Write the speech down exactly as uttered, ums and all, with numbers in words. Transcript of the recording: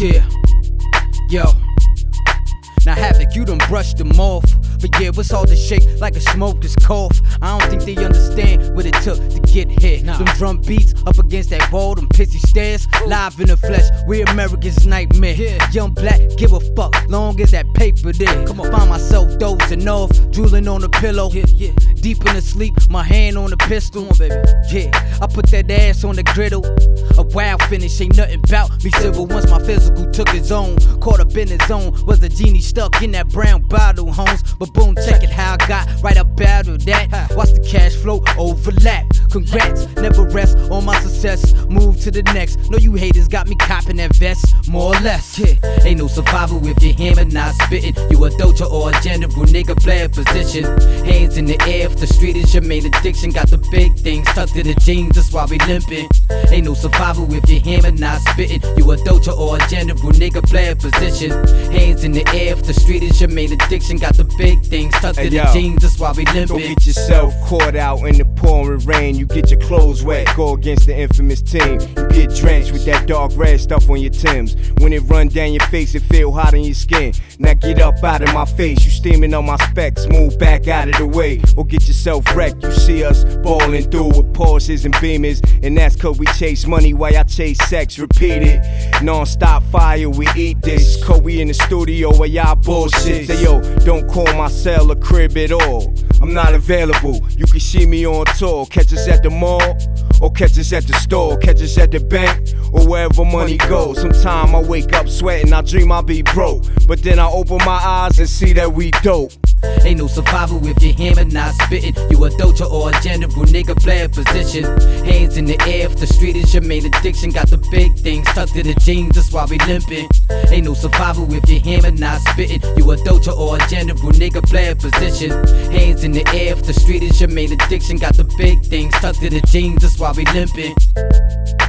Yeah, yo. Now Havoc, you done brushed them off. But yeah, what's all this shake like a smoker's cough? I don't think they understand what it took to get here. Nah. Them drum beats up against that wall, them pissy stairs. Live in the flesh, we America's nightmare. Yeah. Young black, give a fuck, long as that paper there. Come on, find myself dozing off, drooling on the pillow. Yeah, yeah. Deep in the sleep, my hand on the pistol. On, baby. Yeah, I put that ass on the griddle. A wild finish, ain't nothing bout me civil. Once my physical took its own, caught up in his zone. Was a genie stuck in that brown bottle, homes. But boom, check it how I got right up out of that. Watch the cash flow overlap. Congrats, never rest on my success. Move to the next. Know you haters got me copping that vest, more or less. Yeah, ain't no survival if your hammer not spitting. You a doja or a general nigga, play a position. Hands in the air if the street is your main addiction. Got the big things tucked in the jeans, that's why we limping. Ain't no survival if your hammer not spitting. You a doja or a general nigga, play a position. Hands in the air if the street is your main addiction. Got the big things tucked hey, in yo, the jeans, that's why we limping. Don't get yourself caught out in the pouring rain. You get your clothes wet, go against the infamous team. You get drenched with that dark red stuff on your Timbs. When it run down your face, it feel hot on your skin. Now get up out of my face, you steaming on my specs. Move back out of the way, or get yourself wrecked. You see us ballin' through with Porsches and Beamers, and that's cause we chase money while I chase sex. Repeat it, non-stop fire, we eat this. Cause we in the studio while y'all bullshit. Say yo, don't call my cell a crib at all. I'm not available, you can see me on tour. Catch us at the mall, or catch us at the store. Catch us at the bank, or wherever money goes. Sometime I wake up sweating, I dream I'll be broke. But then I open my eyes and see that we dope. Ain't no survival if your hammer not spitting. You a doja or a general nigga, play a position. Hands in the air if the street is your main addiction. Got the big things tucked in the jeans, that's why we limping. Ain't no survival if your hammer not spitting. You a doja or a general nigga, play a position. Hands in the air if the street is your main addiction. Got the big things tucked in the jeans, that's why we limping.